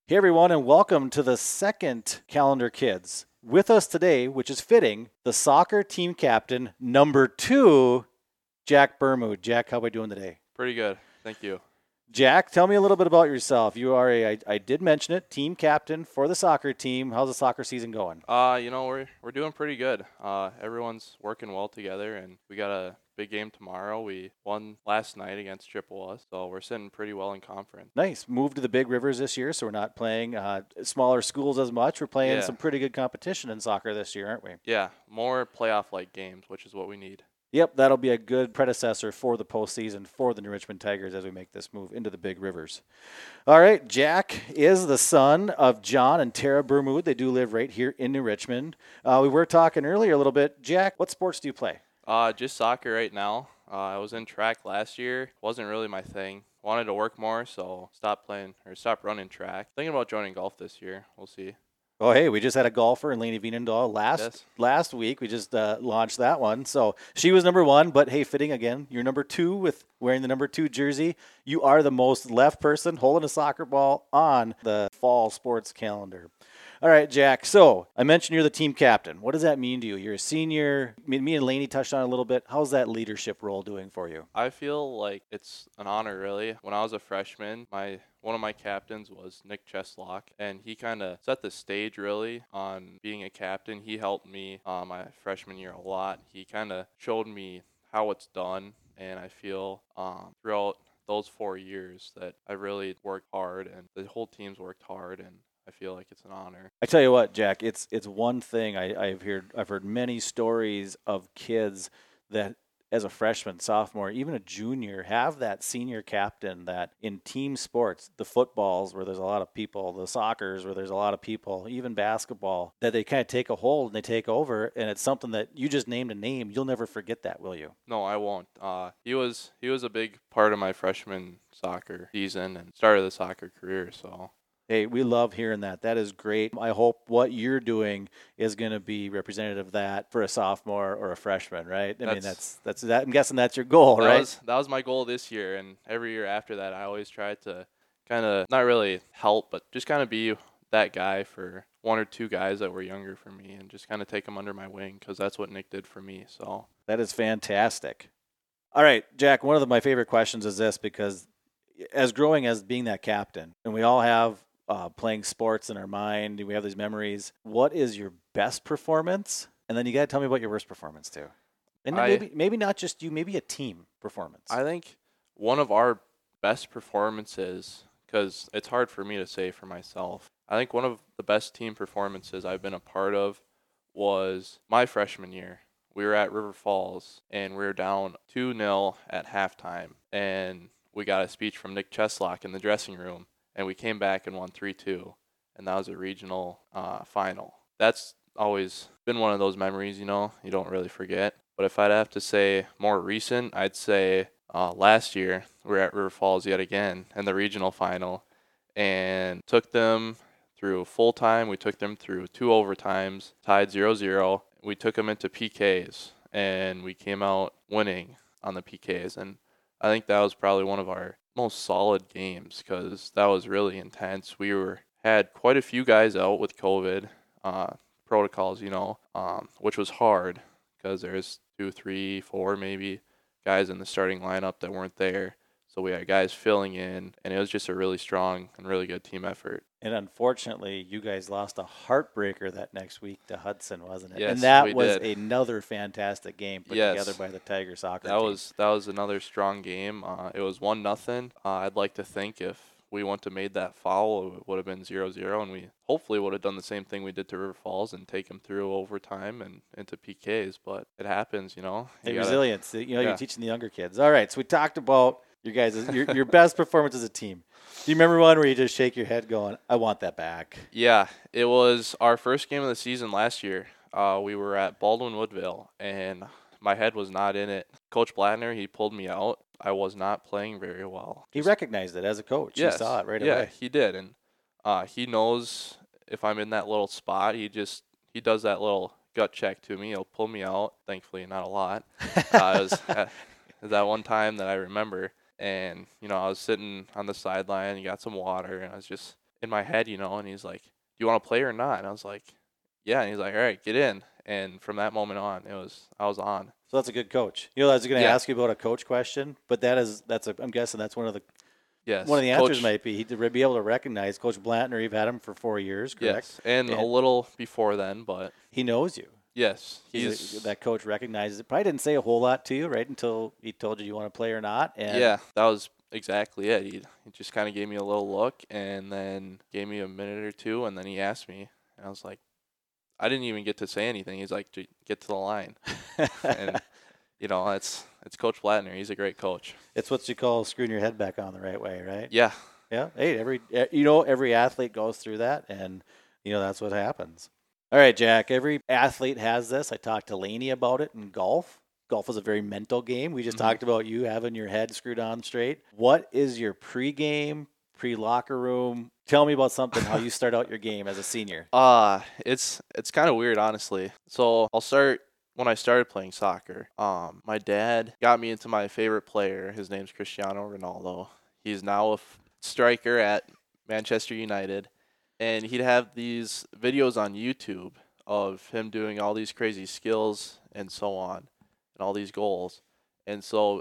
Hey everyone, and welcome to the second Calendar Kids. With us today, which is fitting, the soccer team captain, number 2, Jack Bermude. Jack, how are we doing today? Pretty good. Thank you. Jack, tell me a little bit about yourself. You are I did mention it, team captain for the soccer team. How's the soccer season going? We're doing pretty good. Everyone's working well together, and we got a big game tomorrow. We won last night against Chippewa, so we're sitting pretty well in conference. Nice. Moved to the Big Rivers this year, so we're not playing smaller schools as much. We're playing Yeah. some pretty good competition in soccer this year, aren't we? Yeah, more playoff-like games, which is what we need. Yep, that'll be a good predecessor for the postseason for the New Richmond Tigers as we make this move into the Big Rivers. All right, Jack is the son of John and Tara Bermude. They do live right here in New Richmond. We were talking earlier a little bit. Jack, what sports do you play? Just soccer right now. I was in track last year. Wasn't really my thing. Wanted to work more, so stopped running track. Thinking about joining golf this year. We'll see. Oh, hey, we just had a golfer in Lainey Vienendahl Yes. last week. We just launched that one. So she was number 1, but hey, fitting again. You're number 2 with wearing the number 2 jersey. You are the most left person holding a soccer ball on the fall sports calendar. All right, Jack. So I mentioned you're the team captain. What does that mean to you? You're a senior. Me and Lainey touched on it a little bit. How's that leadership role doing for you? I feel like it's an honor, really. When I was a freshman, one of my captains was Nick Cheslock, and he kind of set the stage, really, on being a captain. He helped me my freshman year a lot. He kind of showed me how it's done, and I feel throughout those 4 years that I really worked hard, and the whole team's worked hard, and I feel like it's an honor. I tell you what, Jack, it's one thing I've heard many stories of kids that as a freshman, sophomore, even a junior, have that senior captain that in team sports, the footballs where there's a lot of people, the soccers where there's a lot of people, even basketball, that they kind of take a hold and they take over, and it's something that you just named a name. You'll never forget that, will you? No, I won't. He was a big part of my freshman soccer season and started the soccer career, so. Hey, we love hearing that. That is great. I hope what you're doing is going to be representative of that for a sophomore or a freshman, right? I mean, that's that. I'm guessing that's your goal, right? That was my goal this year, and every year after that, I always tried to kind of not really help, but just kind of be that guy for one or two guys that were younger for me, and just kind of take them under my wing because that's what Nick did for me. So that is fantastic. All right, Jack. One of my favorite questions is this because as growing as being that captain, and we all have playing sports in our mind. We have these memories. What is your best performance? And then you got to tell me about your worst performance too. And maybe not just you, maybe a team performance. I think one of our best performances, because it's hard for me to say for myself, I think one of the best team performances I've been a part of was my freshman year. We were at River Falls, and we were down 2-0 at halftime, and we got a speech from Nick Cheslock in the dressing room. And we came back and won 3-2, and that was a regional final. That's always been one of those memories, you don't really forget. But if I'd have to say more recent, I'd say last year we were at River Falls yet again in the regional final and took them through full time. We took them through 2 overtimes, tied 0-0. We took them into PKs, and we came out winning on the PKs. And I think that was probably one of our most solid games because that was really intense. We had quite a few guys out with COVID protocols, which was hard because there's 2, 3, 4 maybe guys in the starting lineup that weren't there. So we had guys filling in, and it was just a really strong and really good team effort. And unfortunately, you guys lost a heartbreaker that next week to Hudson, wasn't it? Yes, and that we was did. Another fantastic game put together by the Tiger soccer team. That was another strong game. It was 1-0. I'd like to think if we wouldn't have made that foul, it would have been 0-0, and we hopefully would have done the same thing we did to River Falls and take them through overtime and into PKs. But it happens, Resilience. You're teaching the younger kids. All right, so we talked about you guys, your best performance as a team. Do you remember one where you just shake your head going, I want that back? Yeah, it was our first game of the season last year. We were at Baldwin Woodville, and my head was not in it. Coach Blattner, he pulled me out. I was not playing very well. He recognized it as a coach. Yes. He saw it right away. Yeah, he did. And he knows if I'm in that little spot, he does that little gut check to me. He'll pull me out. Thankfully, not a lot. It was that one time that I remember. And, I was sitting on the sideline and got some water, and I was just in my head, and he's like, "Do you want to play or not?" And I was like, "Yeah." And he's like, "All right, get in." And from that moment on, I was on. So that's a good coach. I was going to Yeah. ask you about a coach question, but I'm guessing that's one of the Yes. one of the answers Coach, might be he'd be able to recognize Coach Blantner. You've had him for 4 years, correct? yes, and a little before then, but he knows you. yes, That coach recognizes it. Probably didn't say a whole lot to you, right, until he told you want to play or not. And yeah, that was exactly it. He just kind of gave me a little look and then gave me a minute or two, and then he asked me, and I was like, I didn't even get to say anything. He's like, "Get to the line," and it's Coach Blattner. He's a great coach. It's what you call screwing your head back on the right way, right? Yeah. Yeah. Hey, every athlete goes through that, and that's what happens. All right, Jack. Every athlete has this. I talked to Laney about it in golf. Golf is a very mental game. We just talked about you having your head screwed on straight. What is your pregame, pre-locker room? Tell me about something, how you start out your game as a senior. It's kind of weird, honestly. So I'll start when I started playing soccer. My dad got me into my favorite player. His name's Cristiano Ronaldo. He's now a striker at Manchester United, and he'd have these videos on YouTube of him doing all these crazy skills and so on, and all these goals. And so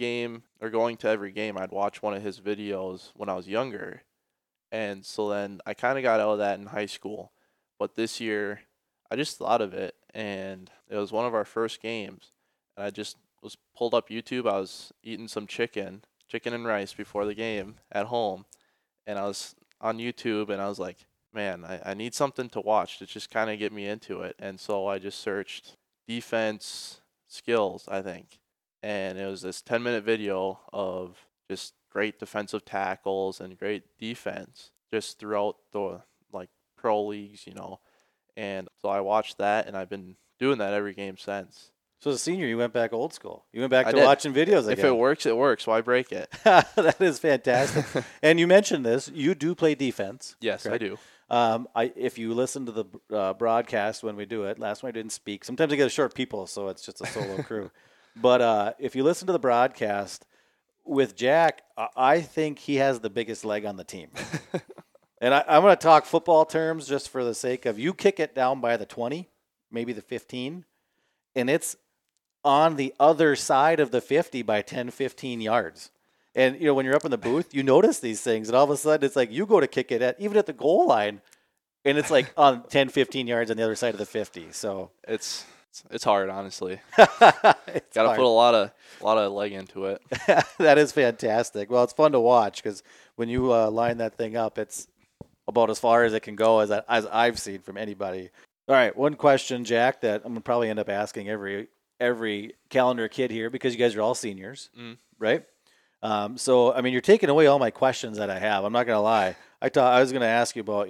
going to every game, I'd watch one of his videos when I was younger. And so then I kind of got out of that in high school. But this year, I just thought of it, and it was one of our first games. And I just was pulled up YouTube. I was eating some chicken and rice before the game at home. And I was on YouTube, and I was like, man, I need something to watch to just kind of get me into it. And so I just searched defense skills, I think. And it was this 10-minute video of just great defensive tackles and great defense just throughout the pro leagues, And so I watched that, and I've been doing that every game since. So as a senior, you went back old school. You went back to watching videos again. If it works, it works. Why break it? That is fantastic. And you mentioned this. You do play defense. Yes, correct? I do. If you listen to the broadcast when we do it, last one I didn't speak. Sometimes I get a short people, so it's just a solo crew. But if you listen to the broadcast with Jack, I think he has the biggest leg on the team. And I'm going to talk football terms just for the sake of you kick it down by the 20, maybe the 15, and it's on the other side of the 50 by 10, 15 yards. And, when you're up in the booth, you notice these things, and all of a sudden it's like you go to kick it even at the goal line, and it's like on 10, 15 yards on the other side of the 50. So it's hard, honestly. Got to put a lot of leg into it. That is fantastic. Well, it's fun to watch because when you line that thing up, it's about as far as it can go as I've seen from anybody. All right, one question, Jack, that I'm gonna probably end up asking every calendar kid here because you guys are all seniors, right? So I mean, you're taking away all my questions that I have. I'm not gonna lie. I was gonna ask you about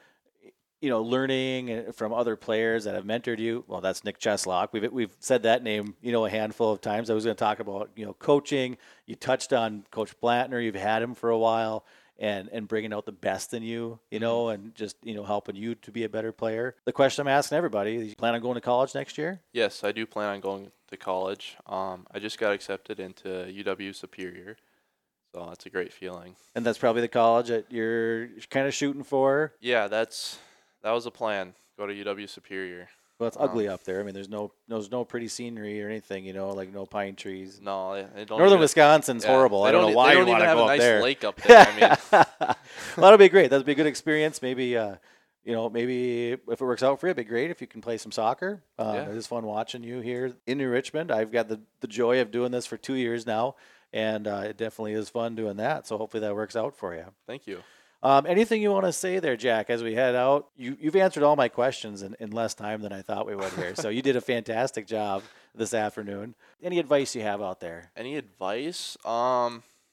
learning from other players that have mentored you. Well, that's Nick Cheslock. We've said that name a handful of times. I was going to talk about coaching. You touched on Coach Blantner. You've had him for a while. And bringing out the best in you, and just, helping you to be a better player. The question I'm asking everybody, you plan on going to college next year? Yes, I do plan on going to college. I just got accepted into UW Superior, so that's a great feeling. And that's probably the college that you're kind of shooting for? Yeah, that was a plan, go to UW Superior. Well, it's ugly up there. I mean, there's no pretty scenery or anything, like no pine trees. No, they don't. Northern Wisconsin's horrible. I don't know why you want to go up there. They don't even have a nice lake up there. I mean, well, that'll be great. That'll be a good experience. Maybe, maybe if it works out for you, it'd be great if you can play some soccer. It is fun watching you here in New Richmond. I've got the joy of doing this for 2 years now, and it definitely is fun doing that. So hopefully that works out for you. Thank you. Anything you want to say there, Jack, as we head out? You've answered all my questions in less time than I thought we would here. So you did a fantastic job this afternoon. Any advice you have out there? Any advice? I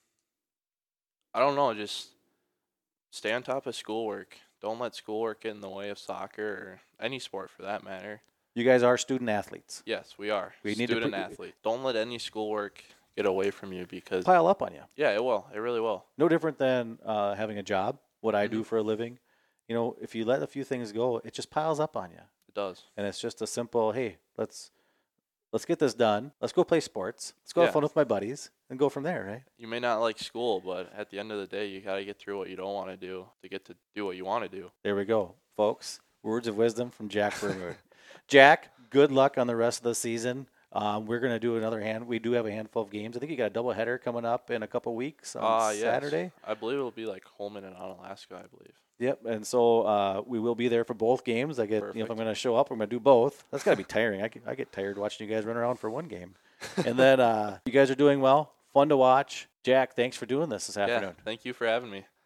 don't know. Just stay on top of schoolwork. Don't let schoolwork get in the way of soccer or any sport for that matter. You guys are student athletes. Yes, we are. We need student athlete. Don't let any schoolwork get away from you because pile up on you. Yeah, it will. It really will. No different than having a job, what I do for a living. If you let a few things go, it just piles up on you. It does. And it's just a simple, hey, let's get this done. Let's go play sports. Let's go have Yeah. fun with my buddies and go from there, right? You may not like school, but at the end of the day, you got to get through what you don't want to do to get to do what you want to do. There we go, folks. Words of wisdom from Jack Vermood. Jack, good luck on the rest of the season. We're going to do we do have a handful of games. I think you got a doubleheader coming up in a couple weeks on Yes. Saturday. I believe it'll be like Holman and Onalaska, I believe. Yep, and so we will be there for both games. If I'm Perfect. going to show up, I'm going to do both. That's got to be tiring. I get tired watching you guys run around for one game. And then you guys are doing well. Fun to watch. Jack, thanks for doing this afternoon. Yeah, thank you for having me.